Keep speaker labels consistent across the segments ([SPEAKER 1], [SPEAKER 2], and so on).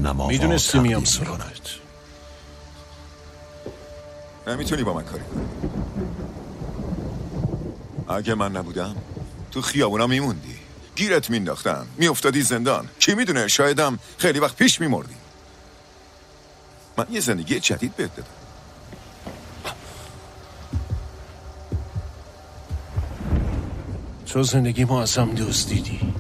[SPEAKER 1] نما
[SPEAKER 2] میدونستی میام سراغت.
[SPEAKER 3] نمیتونی با من کاری کنی. اگه من نبودم تو خیابونا میموندی، گیرت مینداختم، میافتادی زندان. کی میدونه، شایدم خیلی وقت پیش میمردی. من یه زندگی جدید بهت دادم.
[SPEAKER 2] تو زندگی ما ازم دزدیدی.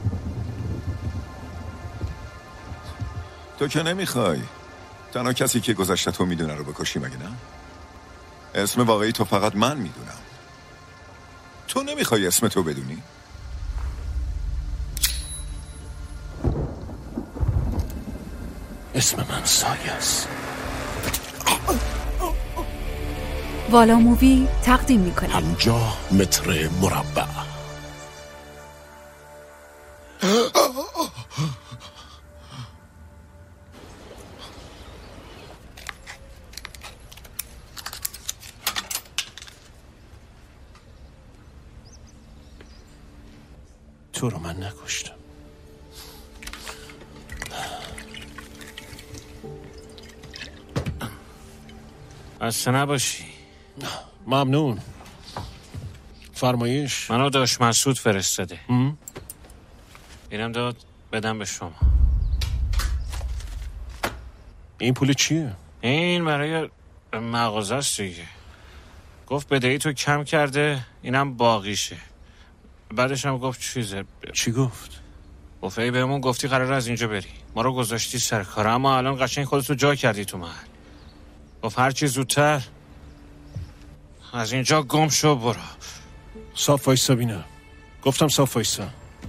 [SPEAKER 3] تو که نمیخوای تنها کسی که گذشته تو میدونه رو بکشی، مگه نه؟ اسم واقعی تو فقط من میدونم. تو نمیخوای اسم تو بدونی؟
[SPEAKER 2] اسم من سایه است.
[SPEAKER 4] والا مووی تقدیم میکنه
[SPEAKER 1] 50 متر مربع.
[SPEAKER 2] تو رو من نکشتم.
[SPEAKER 5] خسته نباشی.
[SPEAKER 2] ممنون. فرمایش؟
[SPEAKER 5] منو داش مسعود فرستاده. اینم داد بدم به شما.
[SPEAKER 2] این پول چیه؟
[SPEAKER 5] این برای مغازه است دیگه. گفت بدهی تو کم کرده، اینم باقیشه. بعدش هم گفت چیزه.
[SPEAKER 2] چی گفت؟
[SPEAKER 5] گفت ای بهمون گفتی قرار از اینجا بری، ما رو گذاشتی سر کار، اما الان قشنگ خودتو جا کردی تو محل. گفت هر چی زودتر از اینجا گم شو برو.
[SPEAKER 2] صاف وایسا بینم. گفتم صاف وایسا.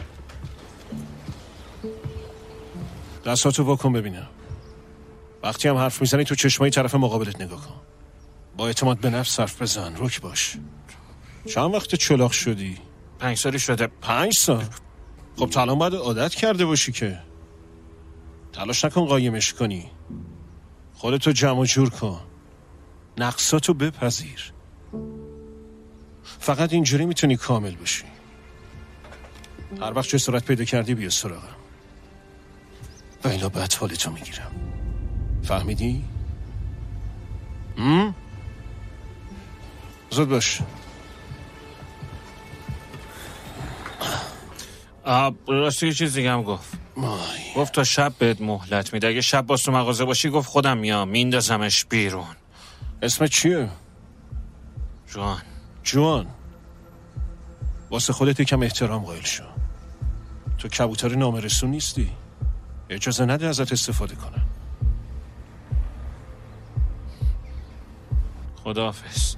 [SPEAKER 2] دستاتو واکن ببینم. وقتی هم حرف میزنی تو چشمای طرف مقابلت نگاه کن. با اعتماد به نفس حرف بزن. رک باش. چند وقت چلاق شدی؟
[SPEAKER 5] 5 سالی شده.
[SPEAKER 2] 5 سال؟ خب تا الان باید عادت کرده باشی که. تلاش نکن قایمش کنی. خودتو جمع و جور کن. نقصاتو بپذیر. فقط اینجوری میتونی کامل بشی. هر وقت جسارت پیدا کردی بیا سراغم، و الا بعد حالتو میگیرم. فهمیدی؟ زود باش.
[SPEAKER 5] راستی یه چیز دیگه هم گفت. گفت تا شب بهت مهلت میده، اگه شب باز تو مغازه باشی گفت خودم میام میندازمش بیرون.
[SPEAKER 2] اسمت چیه؟ جوان. واسه خودت یکم احترام قائل شو. تو کبوتر نامرسون نیستی. اجازه نده ازت استفاده کنن.
[SPEAKER 5] خداحافظ.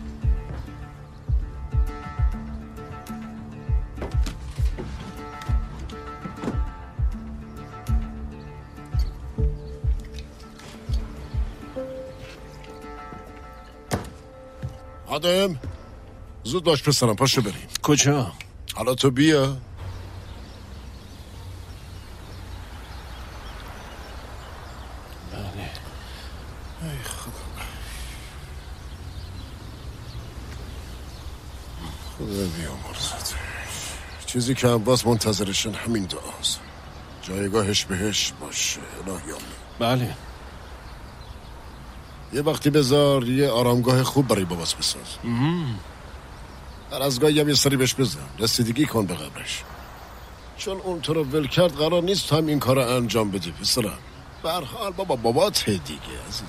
[SPEAKER 1] آدم زود باش پسرم، پاشو بریم.
[SPEAKER 2] کجا؟
[SPEAKER 1] حالا تو بیا.
[SPEAKER 2] بله.
[SPEAKER 1] ای خدا بیامرزد. چیزی که عباس منتظرشن همین دعاست. جایگاهش بهش باشه. الهی آمین.
[SPEAKER 2] بله.
[SPEAKER 1] یه وقتی بذار یه آرامگاه خوب برای باباس بساز. هر از گاهی هم یه سری بهش بزن، رسیدگی کن به قبرش، چون اون تو رو ول کرد قرار نیست هم این کار رو انجام بدی پسرم. به هر حال بابات دیگه عزیزم.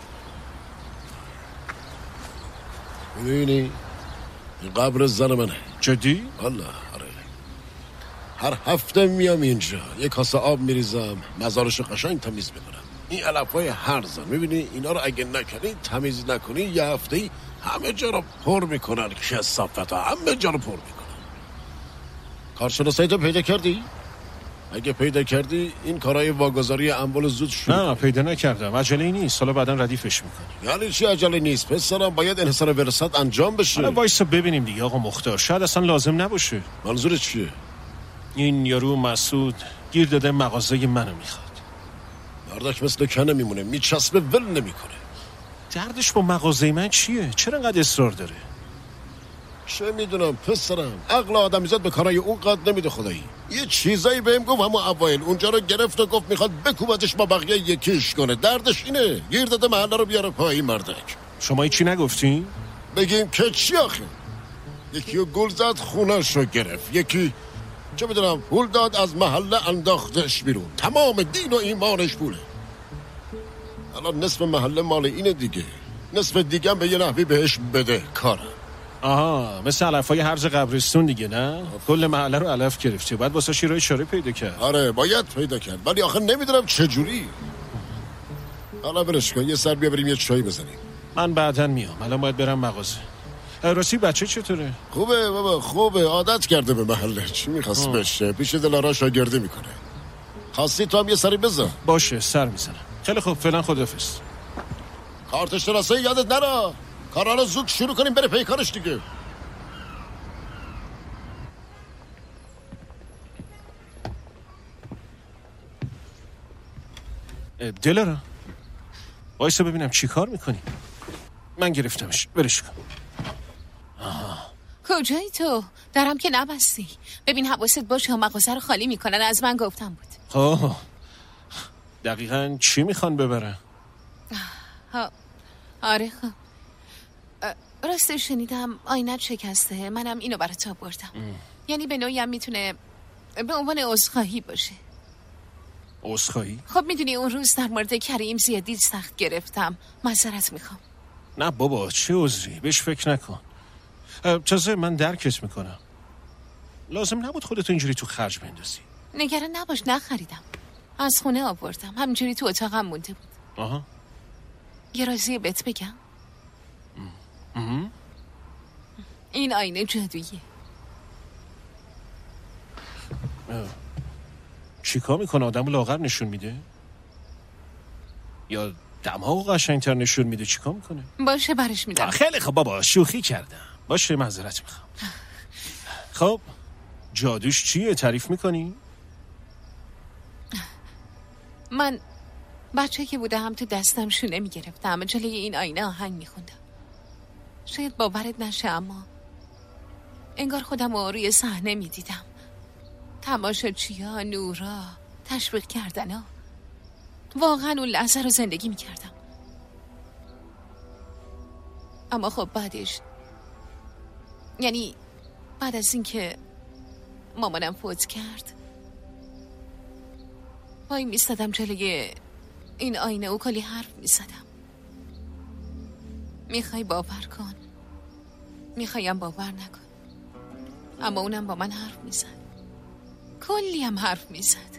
[SPEAKER 1] میدونی این قبر زن منه.
[SPEAKER 2] جدی؟
[SPEAKER 1] والله آره. هر هفته میام اینجا یه کاسه آب میریزم، مزارشو قشنگ تمیز میکنم. این علفای هرزن میبینی اینا رو اگه نکنی، تمیز نکنی، یه هفته همه جا رو پر میکنن. کثافت ها همه جا رو پر میکنن. کارشناسایتو پیدا کردی؟ اگه پیدا کردی این کارهای واگذاری اموال زود شروع.
[SPEAKER 2] نه پیدا نکردم. عجله نیست، حالا بعدن ردیفش میکنی.
[SPEAKER 1] یعنی چی عجله نیست پسرم؟ باید انحصار ورثت انجام بشه.
[SPEAKER 2] حالا وایسا ببینیم دیگه آقا مختار، شاید اصلا لازم نباشه.
[SPEAKER 1] منظورت چیه؟
[SPEAKER 2] این یارو مسعود گیر داده مغازه منو میخواد.
[SPEAKER 1] مردک مثل کنه میمونه، میچسبه ول نمیکنه.
[SPEAKER 2] دردش با مغازه من چیه؟ چرا انقدر اصرار داره؟
[SPEAKER 1] چه میدونم پسرم، عقل آدمیزاد به کارای اون قد نمیده خدایی. یه چیزایی بهم گفت همون اوایل، اونجا رو گرفت و گفت میخواد بکوبتش با بقیه یکیش کنه. دردش اینه گیر داده محله رو بیاره پایین. مردک
[SPEAKER 2] شما هیچی نگفتین؟
[SPEAKER 1] بگیم که چی آخه؟ یکی رو گل زد خونش رو گرفت، یکی چه میدونم پول داد از محله انداختش بیرون. تمام دین و ایمانش پوله. الان نصف محله مال اینه دیگه، نصف دیگه هم به یه نحوی بهش بده کارم.
[SPEAKER 2] آها، مثل علفای هرز قبرستون دیگه نه؟ کل محله رو علف گرفتی، باید واسه شیرای چاره پیدا کرد.
[SPEAKER 1] آره باید پیدا کرد، ولی آخه نمیدونم چجوری. حالا برش کن، یه سر بیا بریم یه چایی بزنیم.
[SPEAKER 2] من بعداً میام، الان باید برم مغازه. راستی بچه چطوره؟
[SPEAKER 1] خوبه بابا خوبه، عادت کرده به محله. چی میخواست بشه؟ پیش دلارا شاگردی میکنه. خواستی تو هم یه سری بزن.
[SPEAKER 2] باشه سر میزنم. خیلی خوب، فعلا خداحافظ.
[SPEAKER 1] کارت شناسایی یادت نره، کارا رو زود شروع کنیم بره پی کارش دیگه.
[SPEAKER 2] دلارا وایسا ببینم چی کار میکنی. من گرفتمش، برش کن.
[SPEAKER 6] کجایی تو؟ درم که نبستی. ببین حواست باشه، مغازه رو خالی میکنن، از من گفتم بود.
[SPEAKER 2] خب دقیقاً چی میخوان ببرن؟
[SPEAKER 6] آره خب راستش شنیدم آینت شکسته، منم اینو برات آوردم. یعنی به نوعی هم میتونه به عنوان عذرخواهی باشه.
[SPEAKER 2] عذرخواهی؟
[SPEAKER 6] خب میدونی اون روز در مورد کریم زیادی سخت گرفتم، معذرت میخوام.
[SPEAKER 2] نه بابا چه عذری، بهش فکر نکن. تازه من درکت میکنم، لازم نبود خودتو اینجوری تو خرج بندازی.
[SPEAKER 6] نگران نباش، نخریدم، از خونه آوردم، همینجوری تو اتاقم مونده بود.
[SPEAKER 2] آها.
[SPEAKER 6] یه رازی بهت بگم؟ این آینه جادوییه.
[SPEAKER 2] چیکار میکنه؟ آدم لاغر نشون میده یا دماغ قشنگتر نشون میده؟ چیکار میکنه؟
[SPEAKER 6] باشه برش میدم.
[SPEAKER 2] خیلی خب بابا شوخی کردم، باشه معذرت میخوام. خب جادوش چیه؟ تعریف میکنی؟
[SPEAKER 6] من بچه که بودم تو دستم شونه میگرفتم، جلوی این آینه آهنگ میخوندم. شاید باورت نشه اما انگار خودم رو روی صحنه میدیدم. تماشاچی‌ها، نورا، تشویق کردن‌ها. واقعا اون لحظه رو زندگی میکردم. اما خب بعدش، یعنی بعد از این که مامانم فوت کرد، وای میستدم جلوی این آینه و کلی حرف میزدم. میخوای باور کن، میخوایم باور نکن، اما اونم با من حرف میزد، کلی هم حرف میزد.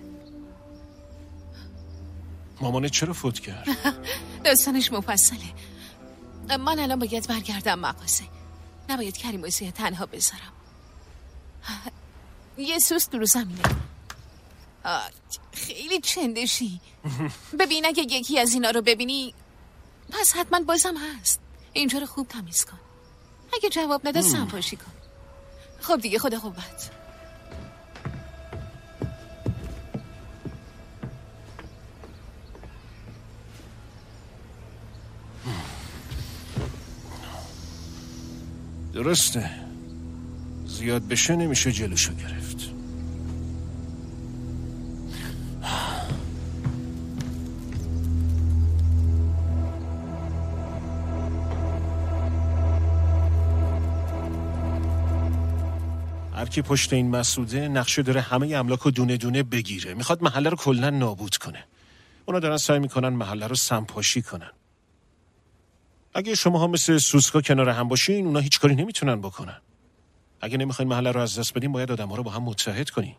[SPEAKER 2] مامانت چرا فوت کرد؟
[SPEAKER 6] داستانش مفصله. من الان باید برگردم مغازه، نباید کریم و زیاد تنها بذارم. یه سوست رو زمینه. خیلی چندشی. ببین اگه یکی از اینا رو ببینی پس حتما بازم هست. اینجا رو خوب تمیز کن، اگه جواب نده سنپاشی کن. خب دیگه، خدا قوت.
[SPEAKER 2] درسته، زیاد بشه نمیشه جلوشو گرفت. هر کی پشت این مسعوده نقشه داره همه املاک رو دونه دونه بگیره، میخواد محله رو کلا نابود کنه. اونا دارن سعی میکنن محله رو سمپاشی کنن. اگه شما ها مثل سوسکا کنار هم باشین، اونا هیچ کاری نمیتونن بکنن. اگه نمیخواین محله رو از دست بدین، باید آدم‌ها رو با هم متحد کنین.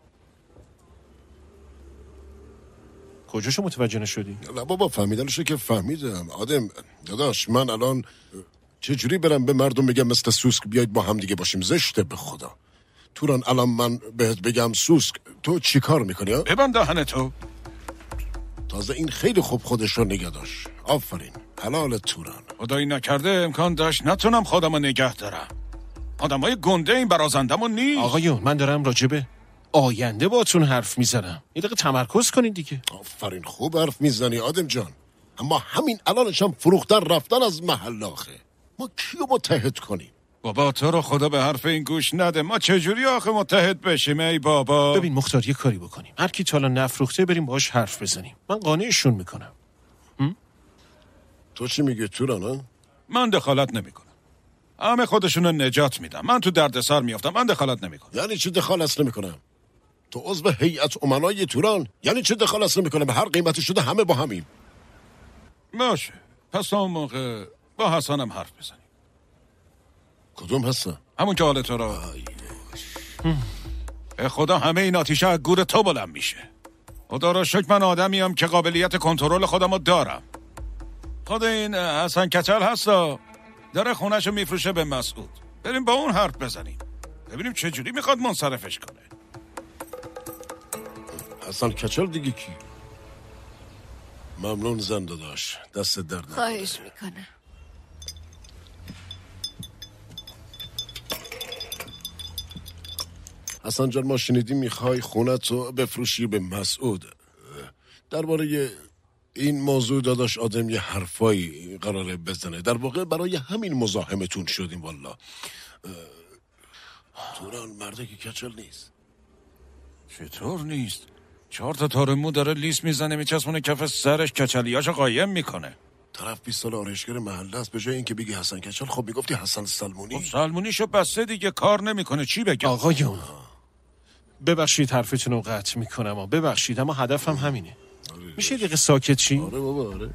[SPEAKER 2] کجاشو متوجه نشدی؟
[SPEAKER 1] نه بابا فهمیدنشو که فهمیدم. آدم داداش، من الان چجوری برم به مردم بگم مثل سوسک بیاید با هم دیگه باشیم؟ زشته به خدا. توران الان من بهت بگم سوسک، تو چی کار میکنی؟
[SPEAKER 7] ببند دهنتو.
[SPEAKER 1] تازه این خیلی خوب خودش رو نگه داشت. آفرین، حلال توران.
[SPEAKER 7] خدایی نکرده امکان داشت نتونم خودم رو نگه دارم. آدمای گنده این برازندمون نیست.
[SPEAKER 2] آقایون، من دارم راجبه آینده باتون حرف میزنم. یه دقیقه تمرکز کنین دیگه.
[SPEAKER 1] آفرین، خوب حرف میزنی آدم جان. اما همین الانش هم فروختن رفتن از محل آخه. ما کیو متحد کنیم؟
[SPEAKER 7] بابا تو رو خدا به حرف این گوش نده. ما چجوری آخه متحد بشیم ای بابا؟
[SPEAKER 2] ببین مختار، یه کاری بکنیم. هر کی تا الان نفروخته بریم باهاش حرف بزنیم. من قانعشون میکنم.
[SPEAKER 1] تو چی میگه توران ها؟
[SPEAKER 7] من دخالت نمیکنم. همه خودشونو نجات میدم. من تو دردسر میافتم. من دخالت نمیکنم.
[SPEAKER 1] یعنی چی دخالت نمیکنم؟ تو عضو هیئت امنای توران، یعنی چی دخالت نمیکنم؟ به هر قیمتی شده همه با همین.
[SPEAKER 7] باشه، پس اون موقع با حسنم حرف بزنیم.
[SPEAKER 1] کدوم حسن؟
[SPEAKER 7] همون که حال تو را. به خدا همه این آتیشه از گور تو بلند میشه. خدا را شکر من آدمیم که قابلیت کنترل خودمو دارم. خود این حسن کچل هستا، داره خونهشو میفروشه به مسعود. بریم با اون حرف بزنیم، ببینیم چجوری میخواد منصرفش کنه.
[SPEAKER 1] حسن کچل دیگه کی؟ ممنون زنده داشت، دست درد نکنه.
[SPEAKER 6] خواهش میکنم.
[SPEAKER 1] حسن جان، ما شنیدیم میخوای خونتو بفروشی به مسعود. درباره این موضوع داداش آدم یه حرفایی قراره بزنه. در واقع برای همین مزاحمتون شدیم. والا توران مرده که کچل نیست.
[SPEAKER 7] چطور نیست؟ 4 تا تارمو داره لیست میزنه میچسبونه کف سرش، کچلیاشو قایم میکنه.
[SPEAKER 1] طرف 20 سال آرایشگر محله است. به جای اینکه بگی حسن کچل خب میگفتی حسن سلمونی.
[SPEAKER 7] خب سلمونیشو بسته دیگه، کار نمیکنه. چی بگم؟
[SPEAKER 2] آقایون ببخشید حرفتون رو قطع میکنم، ببخشید، اما هدفم همینه. میشه دقیقه ساکت چی؟
[SPEAKER 1] آره بابا آره.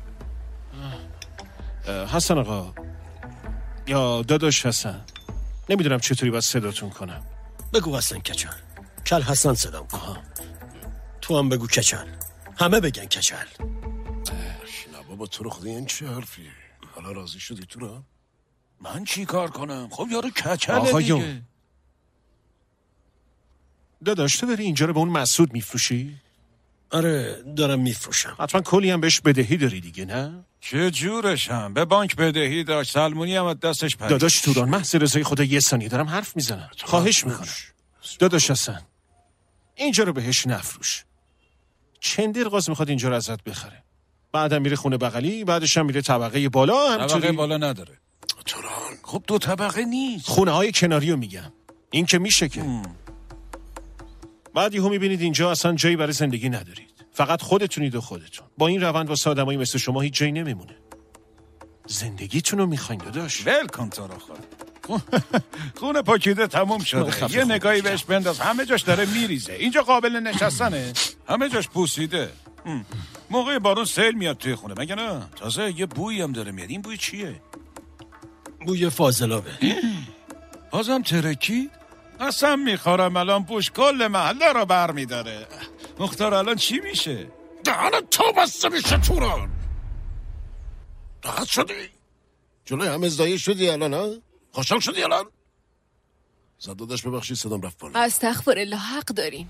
[SPEAKER 2] حسن آقا یا داداش حسن، نمیدونم چطوری باید صداتون کنم.
[SPEAKER 8] بگو حسن کچل. کل حسن صدام کن. تو هم بگو کچل. همه بگن کچل.
[SPEAKER 1] نه بابا تو رو خدا این چه حرفیه؟ حالا راضی شدی تو رو؟
[SPEAKER 7] من چی کار کنم؟ خب یارو کچله
[SPEAKER 2] آقایون
[SPEAKER 7] دیگه.
[SPEAKER 2] داداش تو داری اینجا رو به اون مسعود میفروشی؟
[SPEAKER 8] آره دارم میفروشم.
[SPEAKER 2] حتما کلی هم بهش بدهی داری دیگه، نه؟
[SPEAKER 7] چه جورشم؟ به بانک بدهی داشت، سلمونی هم از دستش پرید.
[SPEAKER 2] داداش توران، محض رضای خدا یه ثانیه دارم حرف میزنم. خواهش میکنم داداش حسن اینجا رو بهش نفروش. چندیر قاز میخواد اینجا رو ازت بخره، بعدم میره خونه بغلی، بعدش هم میره طبقه بالا.
[SPEAKER 7] طبقه بالا نداره
[SPEAKER 1] توران.
[SPEAKER 7] خب 2 طبقه نیست.
[SPEAKER 2] خونه های کناری رو میگم. این که میشه که بعد یهو میبینید اینجا اصلا جایی برای زندگی ندارید، فقط خودتونید و خودتون. با این روند واسه آدمایی مثل شما هیچ جایی نمیمونه. زندگیتون رو میخواین داداش؟
[SPEAKER 7] ول کن تو رو خود. خونه پاکیده تموم شده. یه نگاهی بهش بنداز، همه جاش داره میریزه. اینجا قابل نشستنه؟ همه جاش پوسیده. موقع بارون سیل میاد توی خونه، مگه نه؟ تازه یه بویی هم داره میاد. این بوی چیه؟
[SPEAKER 8] بوی فاضلابه.
[SPEAKER 7] بازم ترکی؟ اصلا میخورم الان بوش کل محله رو بر میداره. مختار الان چی میشه؟
[SPEAKER 1] دهنت تا بسته میشه توران. راحت شدی؟ جلوی همه زدایی شدی الان ها؟ خوشحال شدی الان؟ زدادش ببخشید صدام رفت بالا.
[SPEAKER 6] استغفرالله، حق دارین.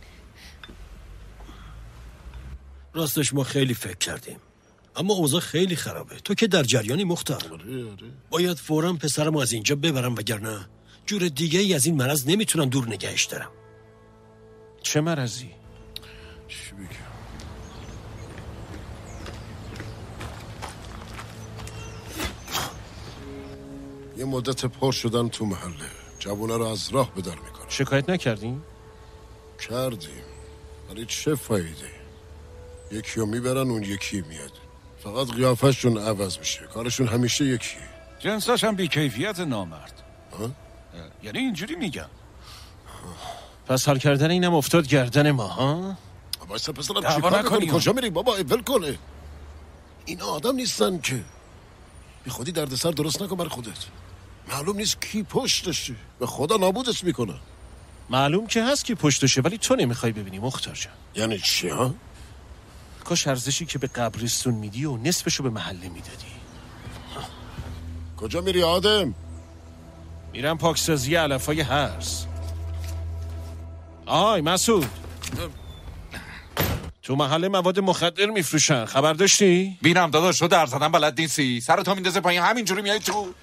[SPEAKER 8] راستش ما خیلی فکر کردیم، اما اوضاع خیلی خرابه. تو که در جریانی مختار.
[SPEAKER 1] آره.
[SPEAKER 8] باید فوراً پسرمو از اینجا ببرم، وگرنه جور دیگه ای از این مرض نمیتونم دور نگهش دارم.
[SPEAKER 2] چه مرضی؟
[SPEAKER 1] چی بگم؟ یه مدت پر شدن تو محله، جوونا رو از راه به در میکنن.
[SPEAKER 2] شکایت نکردین؟
[SPEAKER 1] کردیم، ولی چه فایده؟ یکی رو میبرن اون یکی میاد، فقط قیافشون عوض میشه، کارشون همیشه یکیه.
[SPEAKER 7] جنساش هم بی‌کیفیت نامرد. یعنی اینجوری میگم.
[SPEAKER 2] پس حال کردن اینم افتاد گردن ما ها؟
[SPEAKER 1] بایسته پسرم چیکار کنی؟ کجا میری بابا؟ ول کنه. این آدم نیستن که. بی خودی دردسر درست نکن بر خودت. معلوم نیست کی پشتشه، به خدا نابودش میکنه.
[SPEAKER 2] معلوم که هست کی پشتشه، ولی تو نمیخوای ببینی مختار جان.
[SPEAKER 1] یعنی چی ها؟
[SPEAKER 2] کاش ارزشی که به قبرستون میدی و نصفشو به محله میدادی.
[SPEAKER 1] کجا میری آدم؟
[SPEAKER 2] میرم پاکسازی علفای هرز. آی مسعود، تو محله مواد مخدر میفروشن، خبر داشتی؟
[SPEAKER 9] بینم داداش، تو در زدن بلد نیستی، سرتو میندازه پایین همینجوری میای تو.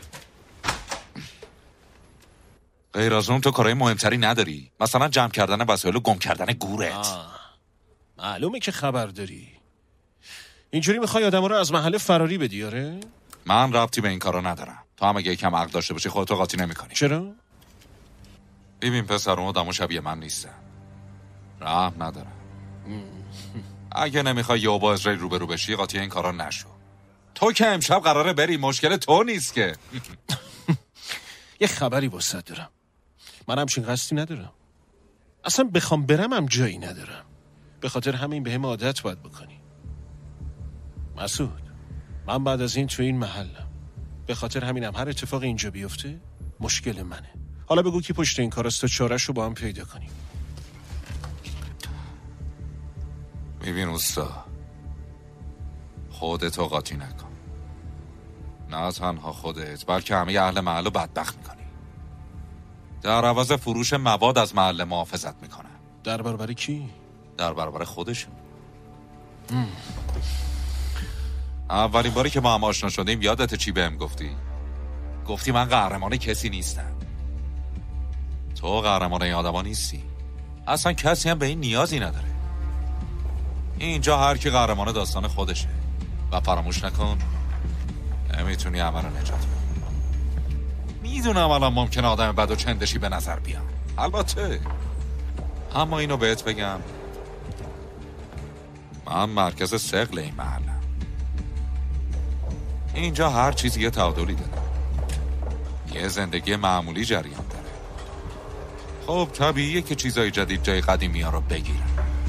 [SPEAKER 9] غیر از اون تو کارهای مهمتری نداری؟ مثلا جمع کردن وسایل و گم کردن گورت.
[SPEAKER 2] معلومه که خبر داری. اینجوری میخوای آدم رو از محله فراری بدی؟ آره؟
[SPEAKER 9] من ربطی به این کارا ندارم. تو هم اگه یکم عقل داشته باشی خودتو قاطی نمی‌کنی.
[SPEAKER 2] چرا؟
[SPEAKER 9] ببین پسر، اون آدمو شبیه من نیستم. رحم ندارم. اگه نمیخوای یهو با اسرائیل روبرو بشی قاطی این کارا نشو. تو که امشب قراره بری، مشکل تو نیست که.
[SPEAKER 2] یه خبری واسط دارم. من همچین قصدی ندارم. اصلا بخوام برم هم جایی ندارم. به خاطر همین به هم عادت باید بکنی. مسعود، من بعد از این تو این محلم. به خاطر همینم هر اتفاق اینجا بیفته مشکل منه. حالا بگو کی پشت این کاراست تا چاره‌شو رو با هم پیدا کنیم.
[SPEAKER 9] میبین اوستا، خودتو قاطی نکن. نه تنها خودت بلکه همه اهل محل رو بدبخت میکنی. در عوض فروش مواد از محل محافظت میکنن.
[SPEAKER 2] در برابر کی؟
[SPEAKER 9] در برابر خودشون. اولین باری که ما هم آشنا شدیم یادت چی بهم گفتی؟ گفتی من قهرمان کسی نیستم. تو قهرمان این آدما نیستی. اصلا کسی هم به این نیازی نداره. اینجا هر کی قهرمان داستان خودشه. و فراموش نکن نمیتونی همه رو نجات بدی. میدونم الان ممکنه آدم بد و چندشی به نظر بیام، البته، اما اینو بهت بگم من مرکز ثقل این محلم. اینجا هر چیزی یه تعادلی داره. یه زندگی معمولی جریان داره. خب طبیعیه که چیزای جدید جای قدیمی ها رو بگیرن.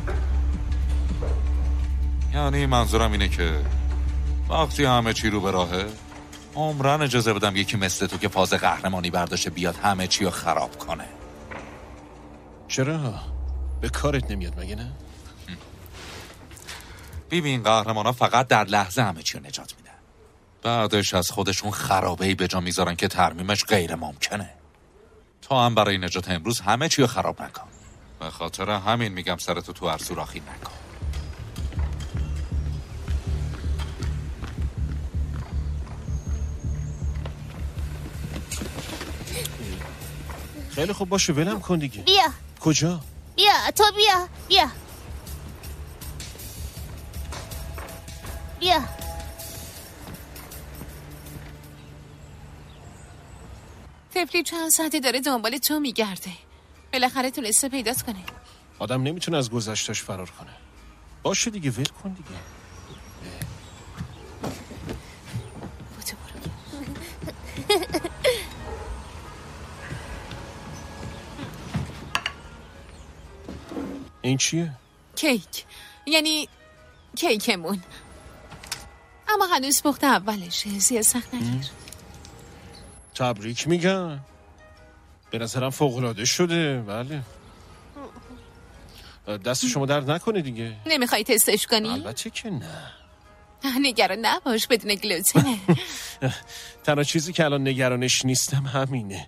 [SPEAKER 9] یعنی منظورم اینه که وقتی همه چی رو به راهه عمرن اجازه بدم یکی مثل تو که فاز قهرمانی برداشته بیاد همه چی رو خراب کنه.
[SPEAKER 2] چرا؟ به کارت نمیاد مگه نه؟
[SPEAKER 9] ببین قهرمانا فقط در لحظه همه چی رو نجات میدن. بعدش از خودشون خرابه‌ای به جا میذارن که ترمیمش غیر ممکنه. تو هم برای نجات امروز همه چی رو خراب نکن. به خاطر همین میگم سرتو تو هر سوراخی نکن.
[SPEAKER 2] خیلی خوب باشه ولم کن دیگه.
[SPEAKER 10] بیا.
[SPEAKER 2] کجا؟
[SPEAKER 10] بیا تو بیا. بیا بیا.
[SPEAKER 6] تفلی چند ساعته داره دنبال تو میگرده. بالاخره تونسته پیدات کنه.
[SPEAKER 2] آدم نمیتونه از گذشتش فرار کنه. باشه دیگه ول کن دیگه. این چیه؟
[SPEAKER 6] کیک. یعنی کیکمون. اما هنوز پخت اولشه. زیاد سخت نگیر.
[SPEAKER 2] تبریک میگم. به نظرم فوق‌العاده شده. بله. دست شما درد نکنه دیگه.
[SPEAKER 6] نمیخوای تستش کنی؟
[SPEAKER 2] البته که نه.
[SPEAKER 6] نگران نباش بدون گلوتنه.
[SPEAKER 2] تنها چیزی که الان نگرانش نیستم همینه.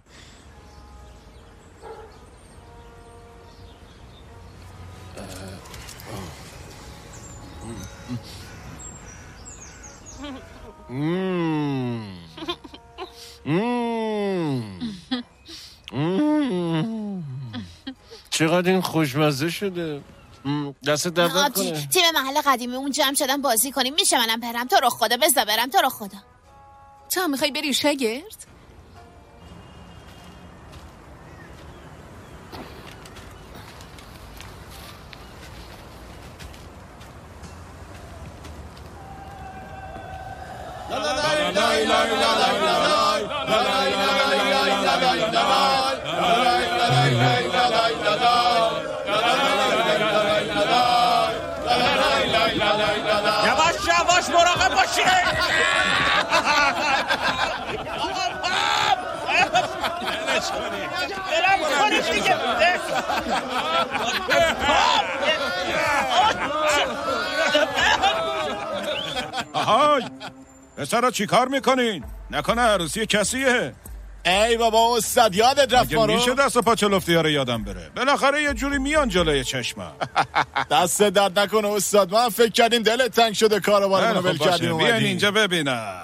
[SPEAKER 2] چقدر این خوشمزه شده. دست درد کنه.
[SPEAKER 10] تیم محل قدیمی اون جمع شدن بازی کنیم. میشه منم برم؟ تو رو خدا بذار برم. تو رو خدا.
[SPEAKER 6] تو میخوای بری شاگرد؟
[SPEAKER 5] یواش یواش مراقب باشی. برم کنید دیگه.
[SPEAKER 7] آهای پسرا چی کار میکنین؟ نکنه عروسی کسیه؟
[SPEAKER 11] ای بابا استاد یادت رفت ما رو.
[SPEAKER 7] میشه دست پا چلفتی ها رو یادم بره؟ بالاخره یه جوری میان جلوی چشمم.
[SPEAKER 11] دست درد نکنه استاد. ما فکر کردیم دلت تنگ شده کاروانمونو ول کردیم اومدیم.
[SPEAKER 7] بیان اینجا ببینم.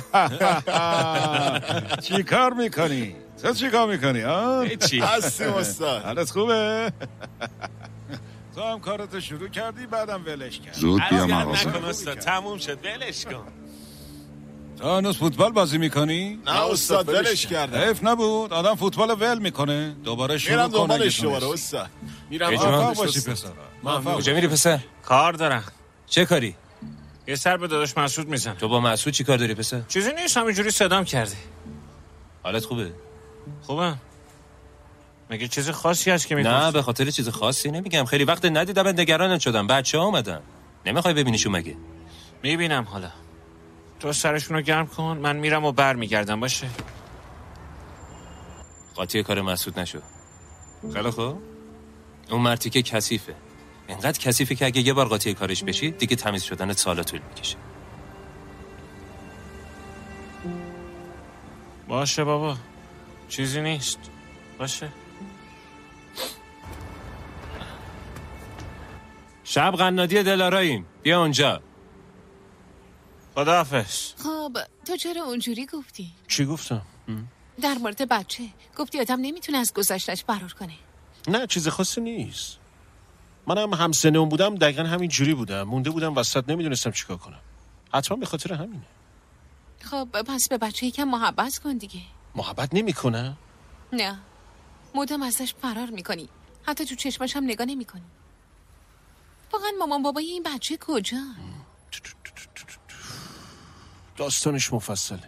[SPEAKER 7] چی کار میکنی؟ تو چی کار میکنی ها؟
[SPEAKER 11] هیچی. هستیم استاد.
[SPEAKER 7] حالت خوبه؟ تو هم کارتو شروع کردی بعدم ولش کرد.
[SPEAKER 3] زود بیا مغازه.
[SPEAKER 5] نکن استاد تموم شد ولش کن.
[SPEAKER 7] تو هنوز فوتبال بازی میکنی؟
[SPEAKER 11] نه استاد ولش کردم.
[SPEAKER 7] حیف نبود آدم فوتبال ول میکنه دوباره شروع کنه.
[SPEAKER 11] میرم دنبالش دوباره استاد.
[SPEAKER 7] میرم موفق باشی پسر.
[SPEAKER 12] کجا میری پسر؟
[SPEAKER 5] کار دارم.
[SPEAKER 12] چه کاری؟
[SPEAKER 5] یه سر به داداش مسعود میزنم.
[SPEAKER 12] تو با مسعود چی کار داری پسر؟
[SPEAKER 5] چیزی نیست، همینجوری صدام کرده.
[SPEAKER 12] حالت خوبه؟
[SPEAKER 5] خوبه. مگه چیز خاصی هست که میگفتی؟
[SPEAKER 12] نه به خاطر چیز خاصی نمیگم، خیلی وقت ندیدم نگرانت شدم. بچه‌ها اومدن. نمیخوای ببینیشون مگه؟
[SPEAKER 5] میبینم حالا. تو سرشونو گرم کن، من میرم و برمیگردم. باشه.
[SPEAKER 12] قاطی کار مسعود نشو. خیلی خوب. اون مرتی که کثیفه. اینقدر کثیفه که اگه یه بار قاطی کارش بشی دیگه تمیز شدنت سالا طول میکشه.
[SPEAKER 5] باشه بابا، چیزی نیست. باشه.
[SPEAKER 12] شب قنادی دلاراییم، بیا اونجا.
[SPEAKER 5] خداحافظ.
[SPEAKER 6] خب تو چرا اونجوری گفتی؟
[SPEAKER 2] چی گفتم؟
[SPEAKER 6] در مورد بچه گفتی آدم نمیتونه از گذشتش فرار کنه.
[SPEAKER 2] نه چیز خاصی نیست. منم همسنه اون بودم دقیقا همین جوری بودم، مونده بودم وسط، نمیدونستم چیکار کنم. حتما به خاطر همینه.
[SPEAKER 6] خب پس به بچه یکم محبت کن دیگه.
[SPEAKER 2] محبت نمیکنه؟
[SPEAKER 6] نه مدام ازش فرار میکنی، حتی تو چشماش هم نگاه نمیکنی. واقعا مامان بابای این بچه کجا؟
[SPEAKER 2] داستانش مفصله.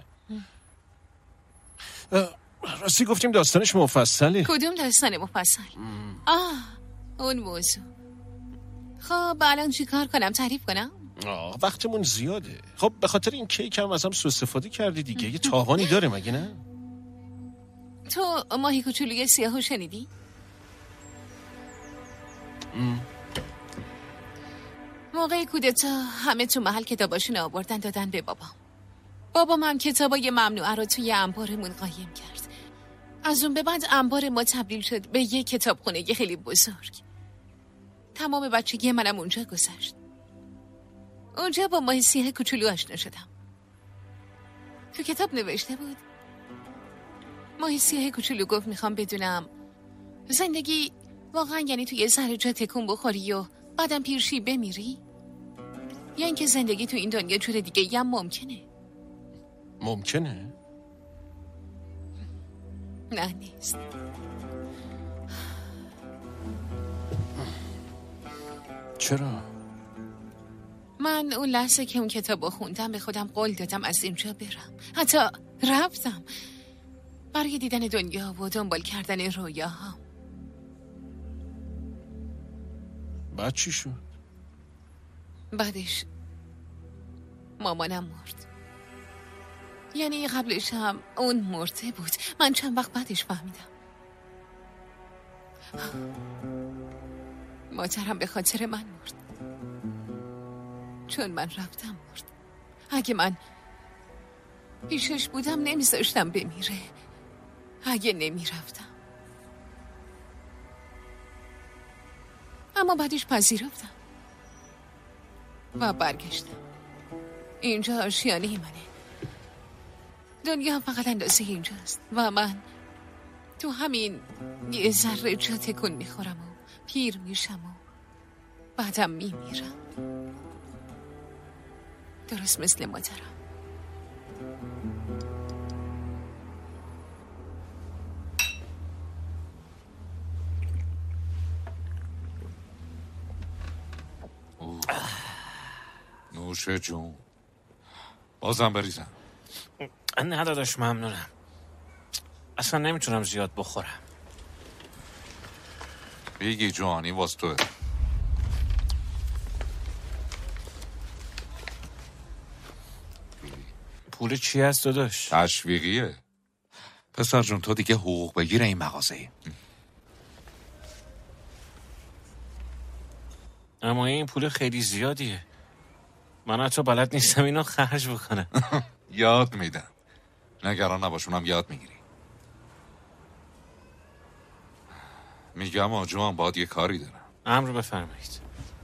[SPEAKER 2] راستی گفتیم داستانش مفصله.
[SPEAKER 6] کدوم داستان مفصل؟ اون موضوع. خب الان چی کار کنم؟ تعریف کنم؟
[SPEAKER 2] وقتمون زیاده. خب به خاطر این کیک هم ازم سوء استفاده کردی دیگه. یه تاوانی داره مگه نه؟
[SPEAKER 6] تو ماهی کوچولوی سیاهو شنیدی؟ موقع کودتا همه تو محل کتاباشون آوردن دادن به بابام هم کتابای ممنوعه رو توی انبارمون قایم کرد. از اون به بعد انبار ما تبدیل شد به یه کتابخونه خیلی بزرگ. تمام بچگی منم اونجا گذشت. اونجا با ماه سیاه کوچولو آشنا شدم. تو کتاب نوشته بود ماه سیاه کوچولو گفت میخوام بدونم زندگی واقعا یعنی توی سر جا تکون بخوری و بعدم پیرشی بمیری، یا اینکه زندگی تو این دنیا جور دیگه هم ممکنه؟
[SPEAKER 2] ممکنه؟
[SPEAKER 6] نه نیست.
[SPEAKER 2] چرا؟
[SPEAKER 6] من اون لحظه که اون کتاب خوندم به خودم قول دادم از اینجا برم. حتی رفتم برای دیدن دنیا و دنبال کردن رویاهام.
[SPEAKER 2] بعد چی شد؟
[SPEAKER 6] بعدش مامانم مرد. یعنی قبلش هم اون مرده بود. من چند وقت بعدش فهمیدم. مادرم به خاطر من مرد، چون من رفتم مرد. اگه من پیشش بودم نمیذاشتم بمیره. اگه نمیرفتم. اما بعدش پذیرفتم و برگشتم. اینجا آشیانه منه. دنیا فقط اندازه اینجاست و من تو همین یه ذره جا تکون میخورم و پیر میشم و بعدم میمیرم، درست مثل مادرم.
[SPEAKER 9] نوشه جون، بازم بریزم.
[SPEAKER 5] نه داداش ممنونم، اصلا نمیتونم زیاد بخورم.
[SPEAKER 9] بگی جوانی واس توه.
[SPEAKER 5] پول چی هست داداش؟
[SPEAKER 9] تشویقیه پسر جون، تو دیگه حقوق بگیر این مغازه.
[SPEAKER 5] اما این پول خیلی زیادیه، من حتی بلد نیستم اینو خرج بکنم.
[SPEAKER 9] یاد میدم، نگران نباش، اونم یاد میگیری. میگم آجوان باید یه کاری دارم.
[SPEAKER 5] امر بفرمایید.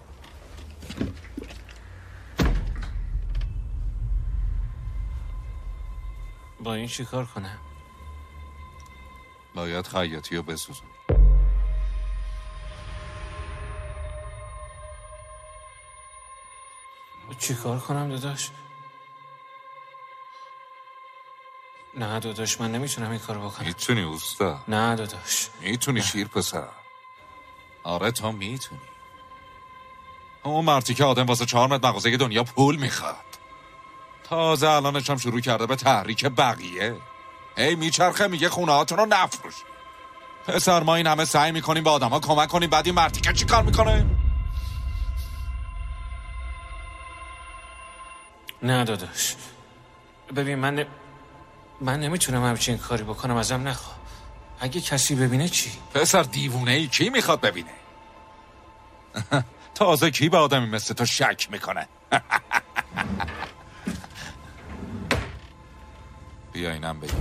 [SPEAKER 5] با این چی کار کنم؟
[SPEAKER 9] باید خیاطی رو بسوزم.
[SPEAKER 5] چی کار کنم داداش؟ نه داداش، من نمیتونم این کارو بکنم.
[SPEAKER 9] میتونی اوستا.
[SPEAKER 5] نه داداش.
[SPEAKER 9] میتونی شیر پسر. آره تو میتونی. اون مرتی که آدم واسه 4 متر مغازه دنیا پول میخواد، تازه الانش هم شروع کرده به تحریک بقیه. میچرخه میگه خونه هاتون رو نفروش. پسر ما این همه سعی میکنیم به آدم ها کمک کنیم، بعد این مرتی که چی کار میکنه؟
[SPEAKER 5] نه داداش ببین، من نمیتونم همچین کاری بکنم، ازم نخوا. اگه کسی ببینه چی؟
[SPEAKER 9] پسر دیوونه ای، کی میخواد ببینه؟ تازه کی به آدمی مثل تو شک میکنه؟ بیا اینم بگی.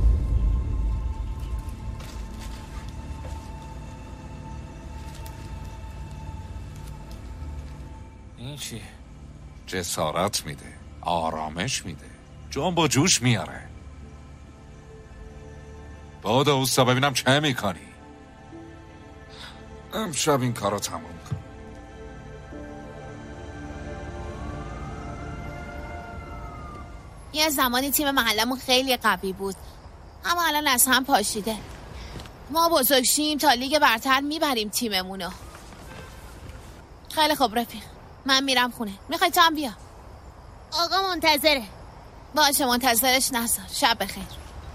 [SPEAKER 5] این چی؟
[SPEAKER 9] جسارت میده، آرامش میده، جون با جوش میاره. باید اوستا ببینم چه میکنی. امشب این کارو تموم کن.
[SPEAKER 10] یه زمانی تیم محلمون خیلی قوی بود، اما الان از هم پاشیده. ما بزرگ شیم تا لیگ برتر میبریم تیممونو. خیلی خوب رفیق، من میرم خونه. میخوای تو هم بیا؟ آقا منتظره. باشه منتظرش نذار. شب بخیر.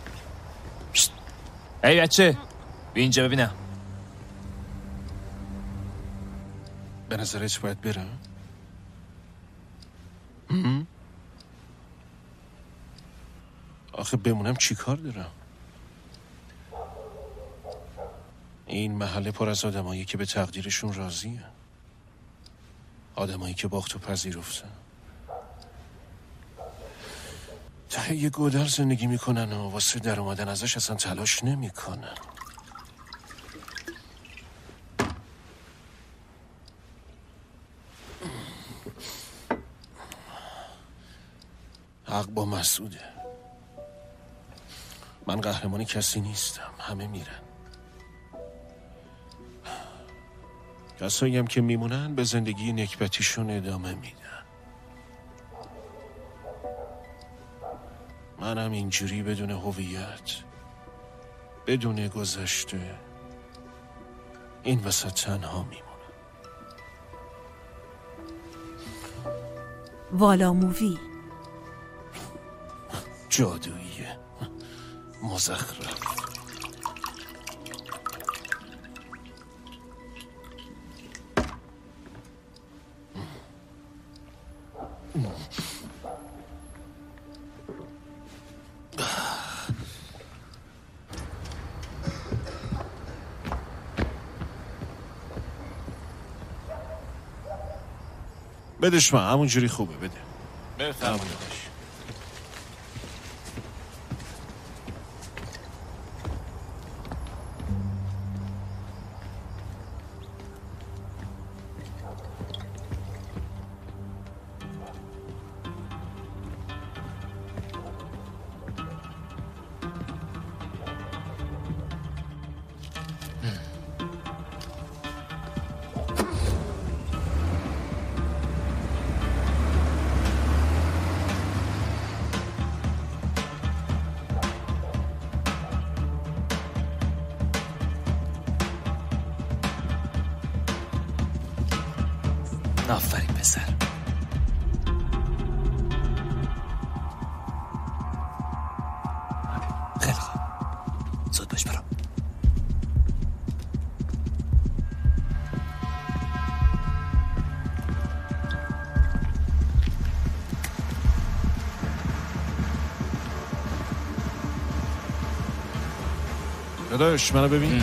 [SPEAKER 13] ای بچه بیا اینجا ببینم.
[SPEAKER 2] به نظرت باید برم؟ آخه بمونم چی کار دارم؟ این محله پر از آدمایی که به تقدیرشون راضیه، آدمایی که باختو پذیرفتن، ته یه گودر زندگی میکنن و واسه در اومدن ازش اصلا تلاش نمیکنن. حق با مسعوده. من قهرمان کسی نیستم، همه میرن. کسایی هم که میمونن به زندگی نکبتیشون ادامه میدن. منم اینجوری بدون هویت، بدون گذشته، این وسط تنها میمونم.
[SPEAKER 4] والا مووی
[SPEAKER 2] جادوییه، مزخرف. بدش من، همون جوری خوبه. بده
[SPEAKER 13] بفرمایید.
[SPEAKER 12] آفرین پسر. خیلی خوب، زود باش برو.
[SPEAKER 2] داداش منو ببین.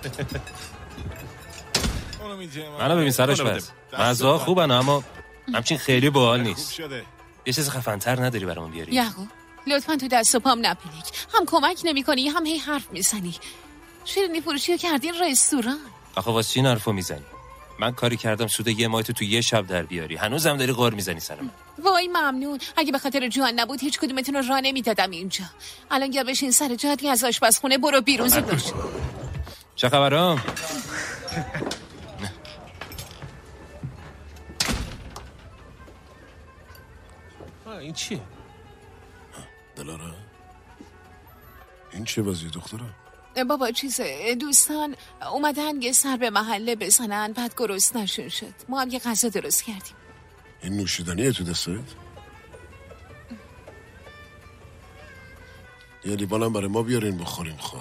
[SPEAKER 12] منو ببین سرآشپز. مزه‌ها خوبن اما همچین خیلی باحال نیست. یه چیز خفن‌تر نداری برامون بیاری؟
[SPEAKER 6] یعقوب لطفاً تو دست و پام نپیلیک. هم کمک نمی‌کنی هم هی حرف میزنی. شیرینی فروشی رو کردین رستوران.
[SPEAKER 12] آخه واسه چی این حرفو میزنی؟ من کاری کردم سود یه ماه تو یه شب در بیاری. هنوزم داری غر میزنی سر من.
[SPEAKER 6] وای ممنون. اگه به خاطر جوان نبود هیچ کدومتون رو راه نمیدادم اینجا. الان یا بشین سر جات یا از آشپزخونه برو بیرون زود باش.
[SPEAKER 12] چه خبرام؟
[SPEAKER 2] این چیه؟
[SPEAKER 1] دلاره این چه وضعی دختره؟
[SPEAKER 6] بابا چیزه دوستان اومدن یه سر به محله بزنن بعد گرسنه‌شون شد. ما هم یه غذا درست کردیم.
[SPEAKER 1] این نوشیدنیه تو دستت؟ یه لیوانم برای ما بیارین بخوریم. خب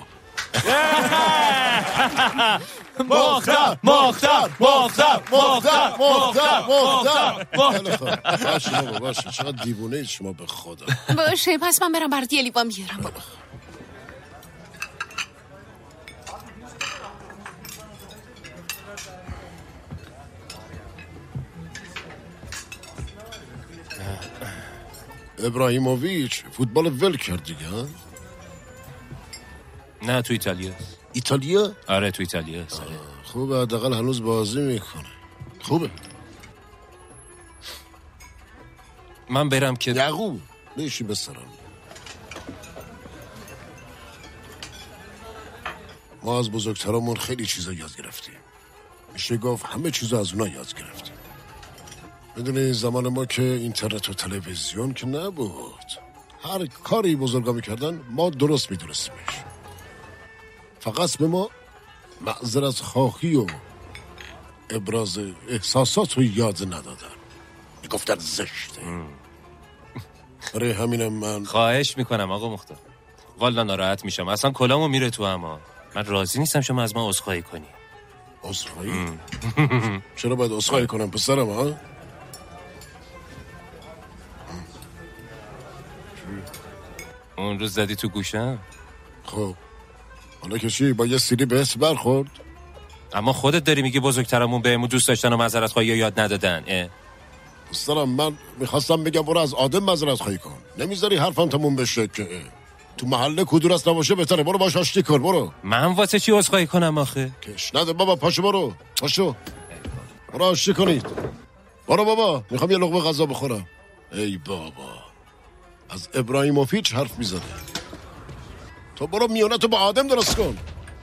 [SPEAKER 11] مختار مختار مختار مختار مختار مختار.
[SPEAKER 1] باشه بابا باشه. چقدر دیوونه اید شما به خدا.
[SPEAKER 6] باشه پس من برم برات یه لیوان بیارم. بابا
[SPEAKER 1] ابراهیموویچ فوتبال ول کرد دیگه.
[SPEAKER 12] نه تو ایتالیا.
[SPEAKER 1] ایتالیا؟
[SPEAKER 12] آره تو ایتالیا.
[SPEAKER 1] خوبه حداقل هنوز بازی میکنه. خوبه.
[SPEAKER 12] من برم که
[SPEAKER 1] یعقوب نیشی بسرم. ما از بزرگترامون خیلی چیزا یاد گرفتیم. میشه گفت همه چیزا از اونا یاد گرفتیم. میدونی زمان ما که اینترنت و تلویزیون که نبود، هر کاری بزرگا میکردن ما درست میدونستیمش. فقط به ما معذرت خواهی و ابراز احساسات رو یاد ندادن. میگفتن زشته. برای همینم من
[SPEAKER 12] خواهش میکنم آقا مختار. والا ناراحت میشم اصلا کلامو میره تو. اما من راضی نیستم شما از ما عذرخواهی کنی.
[SPEAKER 1] عذرخواهی؟ چرا باید عذرخواهی کنم پسرم ها؟
[SPEAKER 12] اون روز زدی تو گوشم.
[SPEAKER 1] خب حالا که چی با یه سیری بهت برخورد؟
[SPEAKER 12] اما خودت داری میگی بزرگترمون بهمون دوست داشتن و معذرت خواهی یاد ندادن.
[SPEAKER 1] دوستانم من میخواستم بگم برو از آدم معذرت خواهی کن. نمیذاری حرفم تموم بشه که تو محله کدور است نباشه بهتره. برو باش آشتی کن. برو.
[SPEAKER 12] من واسه چی عذرخواهی کنم آخه؟
[SPEAKER 1] کش نده بابا. پاشو برو. پاشو برو آشتی کنید. برو بابا میخوام یه لقمه غذا بخورم. ای بابا از ابراهیموویچ حرف میزنه. تو برو میونتو با آدم درست کن.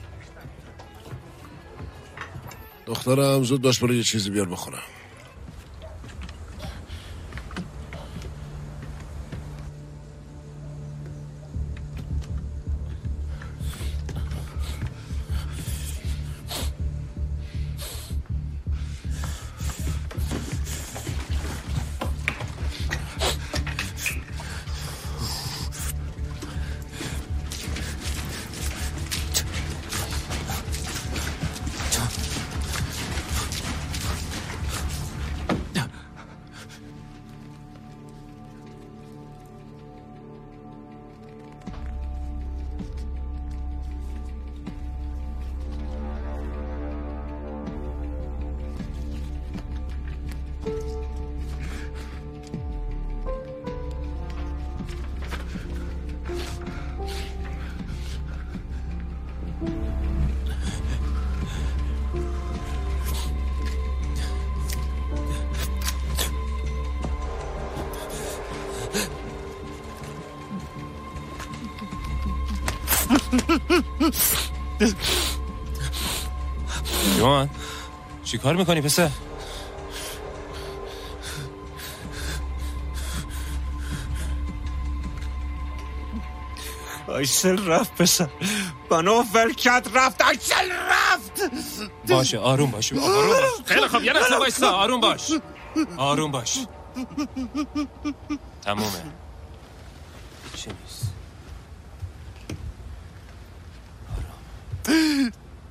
[SPEAKER 1] دخترم زود باش برو یه چیزی بیار بخورم.
[SPEAKER 12] جوان چی کار میکنی پسر؟
[SPEAKER 5] آیسل رفت پسر. بانو ولکت رفت. آیسل رفت.
[SPEAKER 12] باشه آروم باش. آروم باش. خیلی خوب یه لحظه وایسا. آروم باش. آروم باش. تمومه. چی نیست. آروم.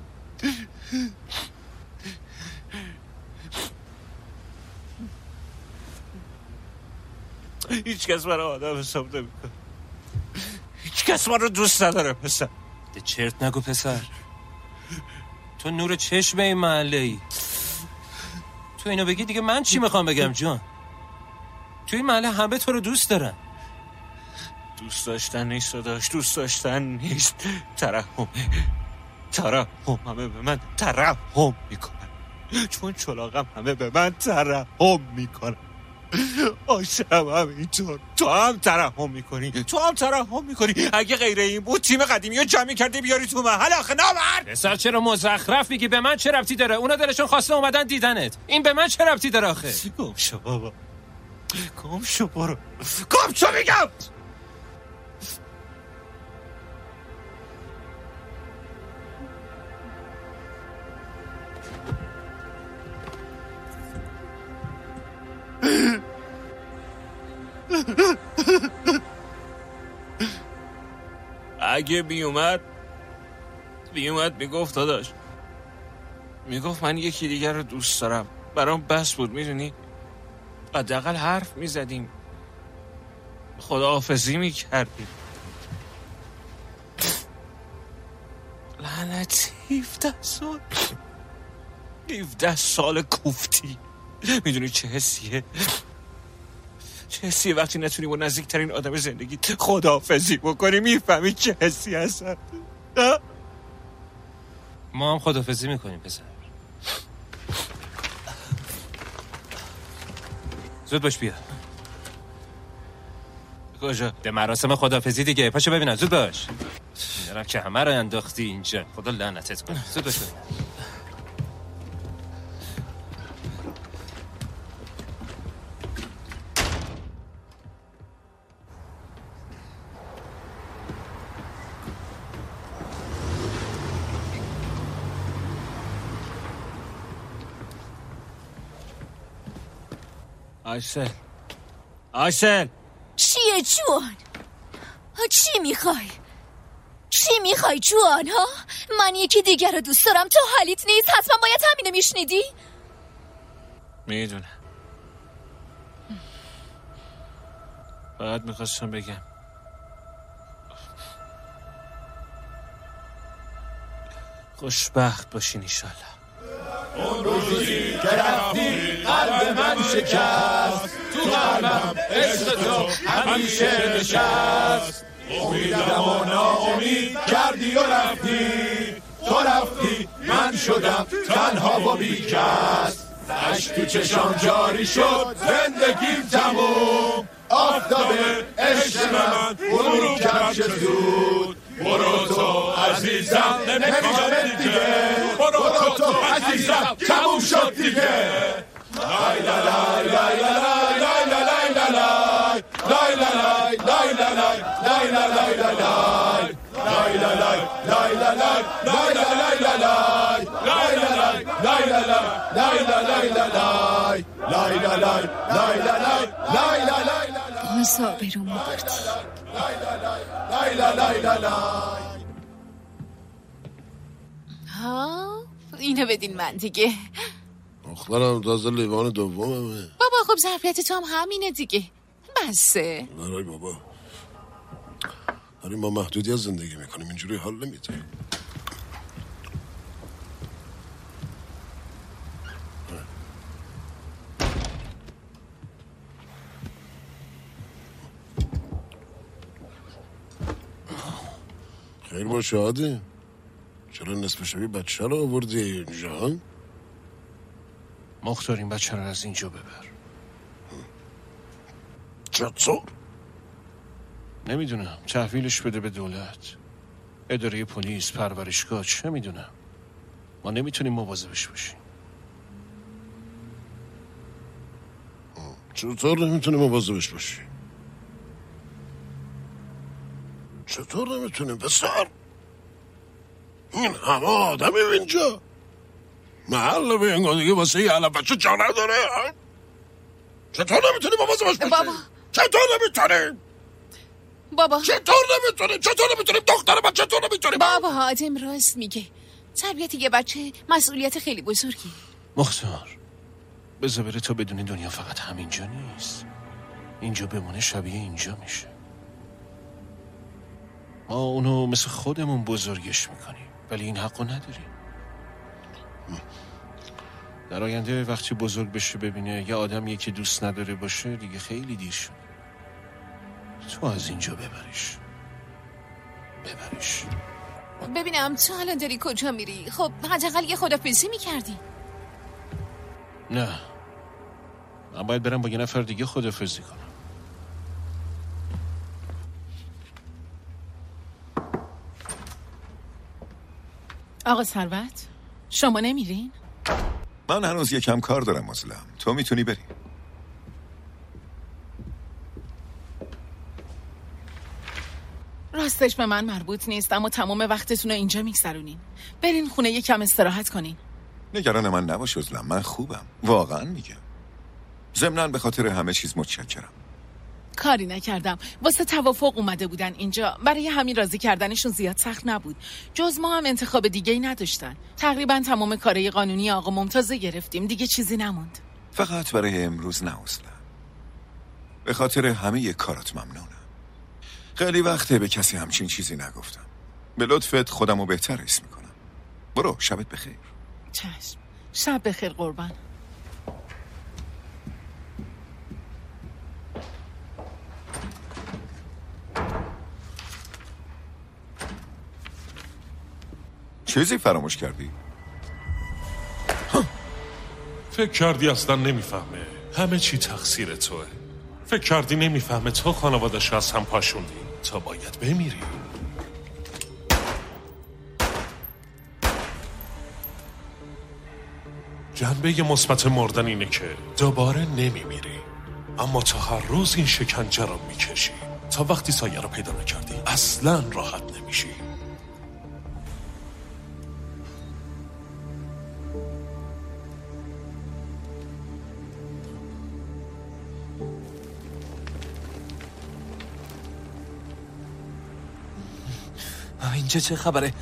[SPEAKER 5] هیچ کس من آدم حساب نمیکنه. هیچ کس من رو دوست نداره پسر.
[SPEAKER 12] ده چرت نگو پسر. تو نور چشم این محله ای. تو اینو بگی دیگه من چی میخوام بگم جان؟ تو این محله همه تو رو دوست دارن.
[SPEAKER 5] دوست داشتن نیست داشت، دوست داشتن نیست، ترحم همه به من ترحم میکنن، چون چلاقم همه به من ترحم میکنن. عاشقم همینطور. تو هم ترحم میکنی. اگه غیر این بود تیم قدیمی رو جمع کرده بیاری تو محل. آخه نامرد
[SPEAKER 12] پسر چرا مزخرف میگی؟ به من چه ربطی داره؟ اونا دلشون خواسته اومدن دیدنت. این به من چه ربطی داره آخه؟
[SPEAKER 5] گم شو بابا، گم شو برو، گم شو میگم. اگه بیومد میگفت داداش، میگفت من یکی دیگر رو دوست دارم، برام بس بود. میدونی حداقل حرف میزدیم، خداحافظی میکردیم. لعنتی 17 سال کوفتی. میدونی چه حسیه وقتی نتونی با نزدیکترین آدم زندگیت خداحافظی بکنی؟ میفهمی چه حسی هست؟
[SPEAKER 12] ما هم خداحافظی میکنیم پسر. زود باش بیا.
[SPEAKER 5] کجا؟
[SPEAKER 12] به مراسم خداحافظی دیگه. پاشو ببینم، زود باش. اینا که همه رو انداختی اینجا، خدا لعنتت کنه. زود باش ببینم.
[SPEAKER 5] آیسل
[SPEAKER 10] چیه جوان؟ چی میخوای جوان ها؟ من یکی دیگر رو دوست دارم، تو حالیت نیست؟ حتما باید همینو میشنیدی؟
[SPEAKER 5] میدونم، فقط میخواستم بگم خوشبخت باشین ایشالله.
[SPEAKER 11] اون روزی که رفتی قلب من شکست، تو قلبم عشق تو همیشه نشست. امیدم و ناامید کردی و رفتی، تو رفتی من شدم تنها و بیکس. اشک تو چشام جاری شد زندگیم تموم، آفتاب عشق من غروب کرد چه زود. برو تو عزیزم نمیخوام دیگه، برو تو عزیزم تموم شد دیگه. لای لای لای لای لای لای لای لای لای لای لای لای لای
[SPEAKER 6] ها اینو بدین من دیگه.
[SPEAKER 1] دخترم تازه لیوان دومه.
[SPEAKER 6] بابا خب ظرفیت تو هم همینه دیگه، بسه.
[SPEAKER 1] نرای بابا، داریم با محدودیت زندگی میکنیم، اینجوری حال نمیده. خیر باشه عادی، چرا نصف شبی بچه رو آوردی اینجا؟
[SPEAKER 2] مختار این بچه رو از اینجا ببر.
[SPEAKER 1] چطور؟
[SPEAKER 2] نمیدونم، تحویلش بده به دولت، اداره پلیس، پرورشگاه، چه میدونم. ما نمیتونیم مواظبش باشیم.
[SPEAKER 1] چطور نمیتونیم مواظبش باشیم؟ چطور نمیتونیم پسر؟ این همه آدمی اینجا، محل به انگار دیگه واسه یه علم بچه جا نداره. چطور نمیتونیم مواظبش باشیم؟
[SPEAKER 6] بابا
[SPEAKER 1] چطور نمیتونیم؟
[SPEAKER 6] بابا
[SPEAKER 1] چطور نمیتونیم دختر من؟ چطور نمیتونیم؟
[SPEAKER 6] بابا آدم راست میگه، تربیت یه بچه مسئولیت خیلی بزرگی.
[SPEAKER 2] مختار بذار بره تا بدونی دنیا فقط همینجا نیست، اینجا بمونه شبیه اینجا میشه. ما اونو مثل خودمون بزرگش میکنیم ولی این حقو نداریم. در آینده وقتی بزرگ بشه ببینه یه آدمیه که دوست نداره باشه دیگه خیلی دیر شد. تو از اینجا ببریش.
[SPEAKER 6] ببینم تو الان داری کجا میری؟ خب حداقل یه خدافظی میکردی.
[SPEAKER 2] نه، من باید برم با یه نفر دیگه خدافظی کنم.
[SPEAKER 6] آقا ثروت، شما نمیرین؟
[SPEAKER 3] من هنوز یکم کار دارم مظلم. تو میتونی بری.
[SPEAKER 6] راستش به من مربوط نیست، اما تمام وقتتون رو اینجا میگذرونین. برین خونه یکم استراحت کنین.
[SPEAKER 3] نگران من نباش عزلم، من خوبم، واقعا میگم. ضمناً به خاطر همه چیز متشکرم.
[SPEAKER 6] کاری نکردم، واسه توافق اومده بودن اینجا، برای همین راضی کردنشون زیاد سخت نبود. جز ما هم انتخاب دیگه‌ای نداشتن. تقریبا تمام کارهای قانونی آقا ممتاز گرفتیم، دیگه چیزی نموند.
[SPEAKER 3] فقط برای امروز نه عزلم. به خاطر همه کارات ممنونم. خیلی وقته به کسی همچین چیزی نگفتم. به لطفت خودمو بهتر حس میکنم. برو، شبت بخیر.
[SPEAKER 6] چشم، شب بخیر قربان.
[SPEAKER 3] چیزی فراموش کردی؟
[SPEAKER 14] فکر کردی اصلا نمیفهمه، همه چی تقصیر توه. فکر کردی نمیفهمه تو خانوادش از هم پاشوندی، تا باید بمیری. جنبه مثبت مردن اینه که دوباره نمیمیری، اما تا هر روز این شکنجه رو میکشی تا وقتی سایه رو پیدا نکردی اصلا راحت نمیشی.
[SPEAKER 13] اینجا چه خبره؟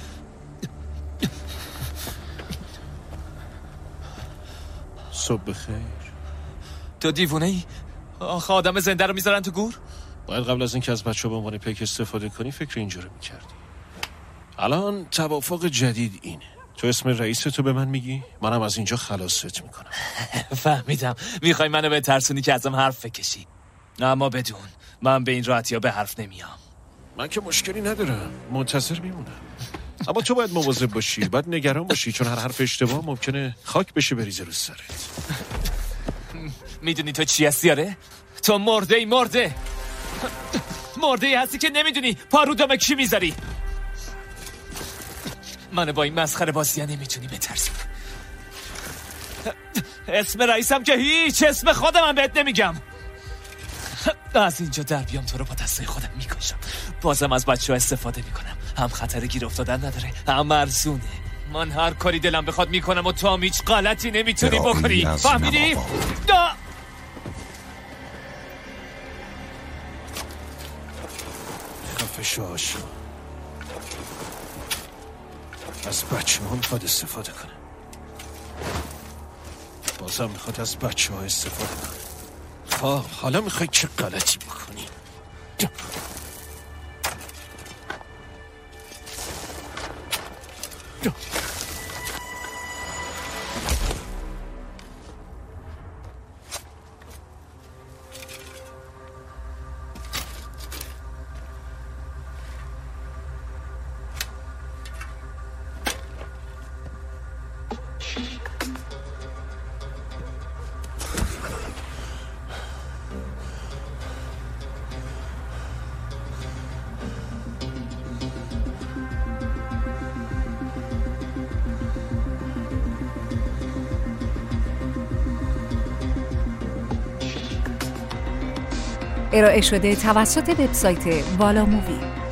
[SPEAKER 2] صبح بخیر.
[SPEAKER 13] تو دیوونه ای؟ آخه آدم زنده رو میذارن تو گور؟
[SPEAKER 2] باید قبل از اینکه از بچه به عنوان پیک استفاده کنی فکر اینجا رو میکردی. الان توافق جدید اینه، تو اسم رئیس تو به من میگی، منم از اینجا خلاصت میکنم.
[SPEAKER 13] فهمیدم، میخوای منو به ترسونی که ازم حرف بکشی. اما بدون، من به این راحتی ها به حرف نمیام.
[SPEAKER 2] من که مشکلی ندارم، منتظر میمونم. اما تو باید مواظب باشی، باید نگران باشی، چون هر حرف اشتباه ممکنه خاک بشه بریزه رو سرت.
[SPEAKER 13] میدونی تو چی هستی آره؟ تو مرده هستی که نمیدونی پارو دم کی میذاری. منو با این مسخره بازی نمیتونی بترسی. اسم رئیسم که هیچ، اسم خودم هم بهت نمیگم. از اینجا در بیام تو رو با دستای خودم میکشم. بازم از بچه ها استفاده میکنم، هم خطر گیر افتادن نداره هم ارزونه. من هر کاری دلم بخواد میکنم و تو هم هیچ غلطی نمیتونی بکنی، فهمیدی؟
[SPEAKER 2] خفه شو. از بچه ها میخواد استفاده کنه، بازم میخواد از بچه ها استفاده کنه. حالا میخوای چه غلطی بکنی؟
[SPEAKER 4] ارائه شده توسط وبسایت والا مووی.